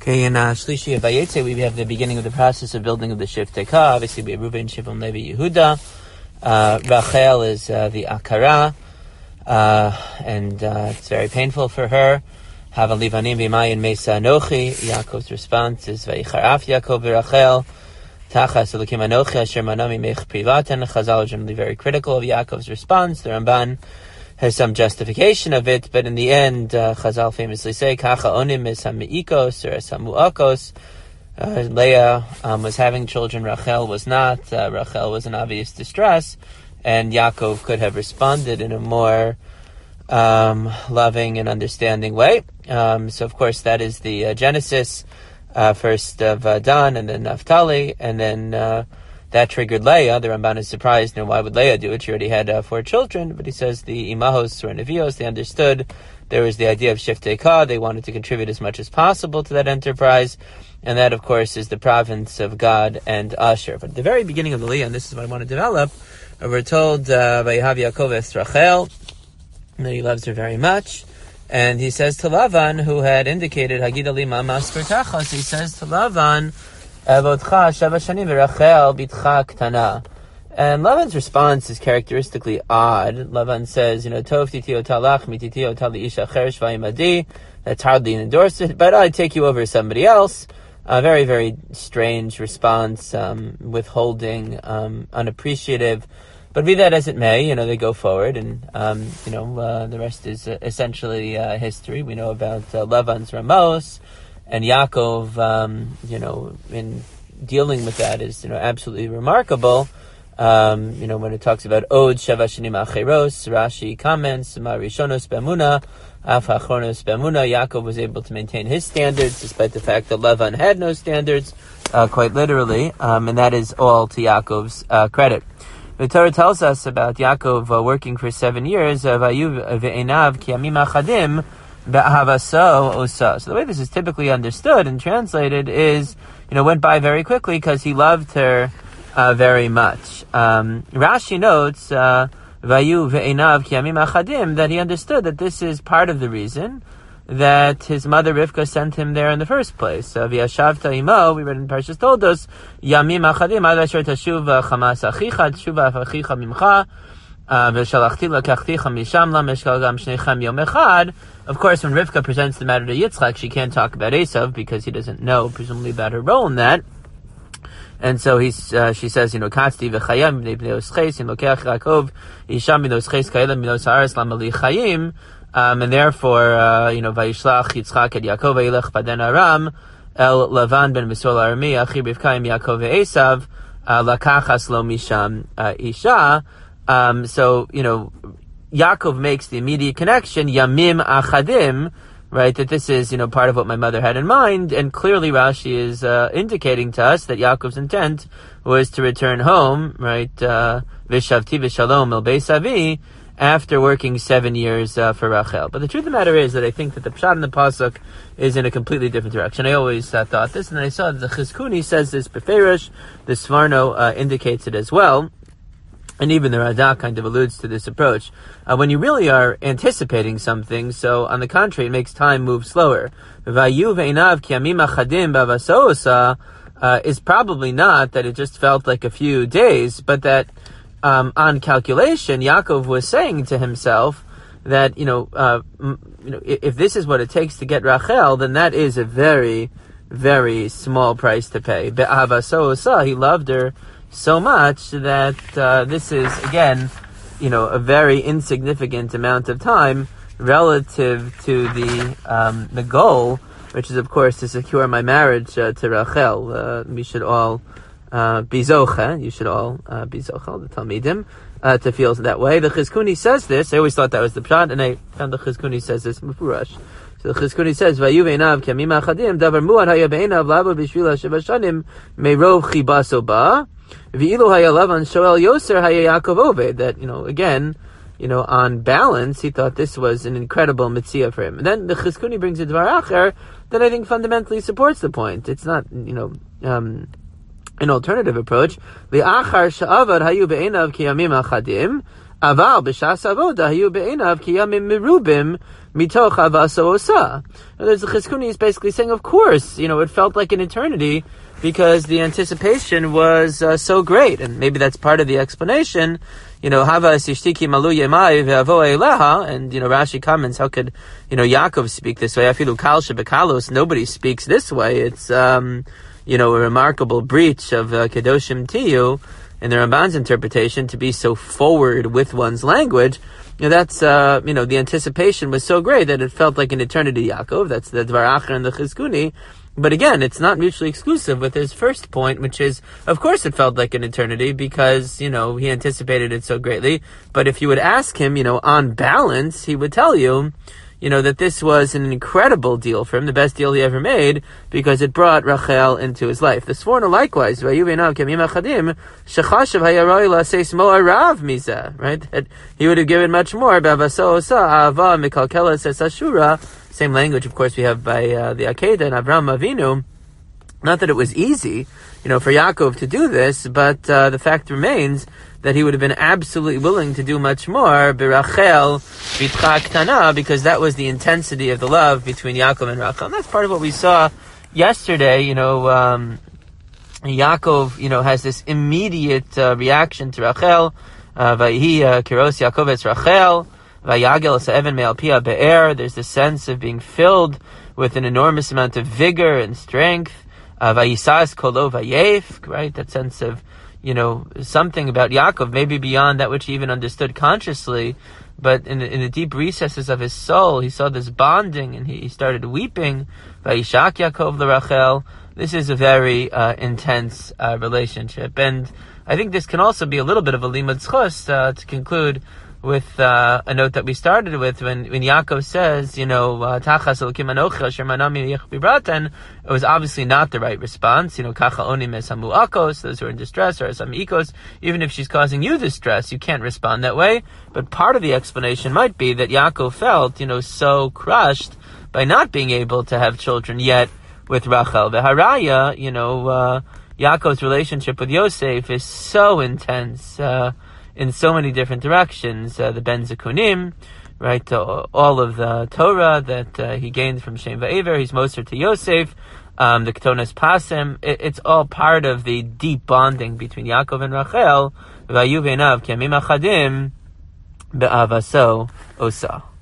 Okay, in Shlishi of Vayetze, we have the beginning of the process of building of the Shiftei Ka. Obviously, we have Reuven, Shimon, Levi, Yehuda. Rachel is the Akara, and it's very painful for her. Hava Livanim v'Mayin Mesa Anochi. Yaakov's response is Vayicharaf Yaakov v'Rachel. Tachas Elokim Anochi Asher Manami Mech Privaten. Chazal are generally very critical of Yaakov's response. The Ramban has some justification of it, but in the end, Chazal famously say, Kacha onim es ha-me'ikos, or es ha-mu'akos. Leah was having children, Rachel was not. Rachel was in obvious distress, and Yaakov could have responded in a more loving and understanding way. So, of course, that is the Genesis, first of Dan, and then Naphtali, and then that triggered Leah. The Ramban is surprised, why would Leah do it? She already had 4 children, but he says the Imahos or Nevios, they understood there was the idea of Shiftei Ka. They wanted to contribute as much as possible to that enterprise, and that, of course, is the province of Gad and Asher. But at the very beginning of the Leah, and this is what I want to develop, we're told, Vayehav Yaakov es Rachel, that he loves her very much, and he says to Lavan, who had indicated, Hagid ali ma masker tachas, he says to Lavan, and Lavan's response is characteristically odd. Lavan says, Tov titio talach, mititio tali isha cheresh vayimadi. That's hardly endorsed it, but I'd take you over somebody else. A very, very strange response, withholding, unappreciative. But be that as it may, they go forward, and, the rest is essentially history. We know about Lavan's Ramos, and Yaakov, in dealing with that is, absolutely remarkable. When it talks about Od Sheva Shanim Acheros, Rashi comments, Ma Rishonos B'Emuna, Af Achronos B'Emuna. Yaakov was able to maintain his standards, despite the fact that Lavan had no standards, quite literally, and that is all to Yaakov's credit. The Torah tells us about Yaakov working for 7 years, Vayu ve'enav ki yamim achadim, so the way this is typically understood and translated is, went by very quickly because he loved her very much. Rashi notes, Vayu ve'enav ki yamim achadim, that he understood that this is part of the reason that his mother Rivka sent him there in the first place. V'yashavta imo, we read in Parshas Toldos, yamim achadim, ad asher tashuv chamas achicha, tshuva achicha mimcha, v'shalachti lakachticha misham la meshkal gam shnechem yom echad. Of course, when Rivka presents the matter to Yitzchak, she can't talk about Esav because he doesn't know, presumably, about her role in that. And so she says, Katzti v'chayim b'nei oscheis, in lokeach Yaakov, Isham b'nei oscheis ka'elam b'nei haaretz lamali chayim, and therefore, Vayishlach Yitzchak et Yaakov v'yilech padan Aram, el Lavan ben Misual Arami, achi Rivka im Yaakov ve'esav, lakachas lo misham isha. So, Yaakov makes the immediate connection, Yamim Achadim, right, that this is, part of what my mother had in mind, and clearly Rashi is indicating to us that Yaakov's intent was to return home, right, Vishavti v'shalom el beis avi, after working 7 years for Rachel. But the truth of the matter is that I think that the Pshat in the Pasuk is in a completely different direction. I always thought this, and I saw that the Chizkuni says this beferish, the Sforno indicates it as well. And even the Radak kind of alludes to this approach. When you really are anticipating something, so on the contrary, it makes time move slower. Vayu ve'inav ki yamim achadim b'avasosa is probably not that it just felt like a few days, but that on calculation, Yaakov was saying to himself that, if this is what it takes to get Rachel, then that is a very, very small price to pay. Be'avasosa, he loved her so much that this is, again, a very insignificant amount of time relative to the goal, which is, of course, to secure my marriage to Rachel. We should all be zocha. You should all be zocha, the Talmidim, to feel that way. The Chizkuni says this. I always thought that was the pshat, and I found the Chizkuni says this mufurash. So the Chizkuni says, Vayu ve'enav ki yamim achadim, davar muad haya be'enav labo b'shvila sheva shanim meirov chibaso ba. V'ilu haya Lavan shoel yoser haya Yaakov oved. That, again, on balance, he thought this was an incredible mitzvah for him. And then the Chizkuni brings a dvar acher that I think fundamentally supports the point. It's not, an alternative approach. V'achar sha'avad hayu be'enav ki yamim achadim, Aval b'shas avoda hayu be'enav ki yamim merubim mitoch avaso osa. There's the Chizkuni is basically saying, of course, it felt like an eternity because the anticipation was so great, and maybe that's part of the explanation. Hava sishtiki malu yemai ve'avo eleha, and Rashi comments, how could Yaakov speak this way? Afilu kal shebekalos, nobody speaks this way. It's a remarkable breach of kedoshim tiyu in the Ramban's interpretation to be so forward with one's language. That's the anticipation was so great that it felt like an eternity. Yaakov, that's the Dvar Acher and the Chizkuni. But again, it's not mutually exclusive with his first point, which is, of course it felt like an eternity because, he anticipated it so greatly. But if you would ask him, on balance, he would tell you, that this was an incredible deal for him, the best deal he ever made, because it brought Rachel into his life. The Sforno likewise, right? That he would have given much more. Same language, of course, we have by the Akedah and Avraham Avinu. Not that it was easy, for Yaakov to do this, but the fact remains that he would have been absolutely willing to do much more, Birachel Bitcha Ktana, because that was the intensity of the love between Yaakov and Rachel. And that's part of what we saw yesterday. Yaakov, has this immediate reaction to Rachel. Vayhi Kiros Yaakov es Rachel. Vayagel Sa'even Me'al Pia Be'er. There's this sense of being filled with an enormous amount of vigor and strength. Vayisas Kolo Vayef, right? That sense of, something about Yaakov, maybe beyond that which he even understood consciously, but in the deep recesses of his soul, he saw this bonding and he started weeping. Vayishak Yaakov LeRachel. This is a very intense relationship. And I think this can also be a little bit of a limud zchus to conclude with a note that we started with when Yaakov says, Tachas Elokim Anochi Asher Manami Bibraten, it was obviously not the right response. Kacha Onim es Hamu'akos, those who are in distress, or Samikos, even if she's causing you distress, you can't respond that way. But part of the explanation might be that Yaakov felt, so crushed by not being able to have children yet with Rachel. The Haraya, Yaakov's relationship with Yosef is so intense, in so many different directions. The Ben Zekunim, right? All of the Torah that he gained from Shem Va'aver, he's Moser to Yosef. The Ketonas Pasem, it's all part of the deep bonding between Yaakov and Rachel. Vayu ve'enav ki yamim achadim be'avaso osa.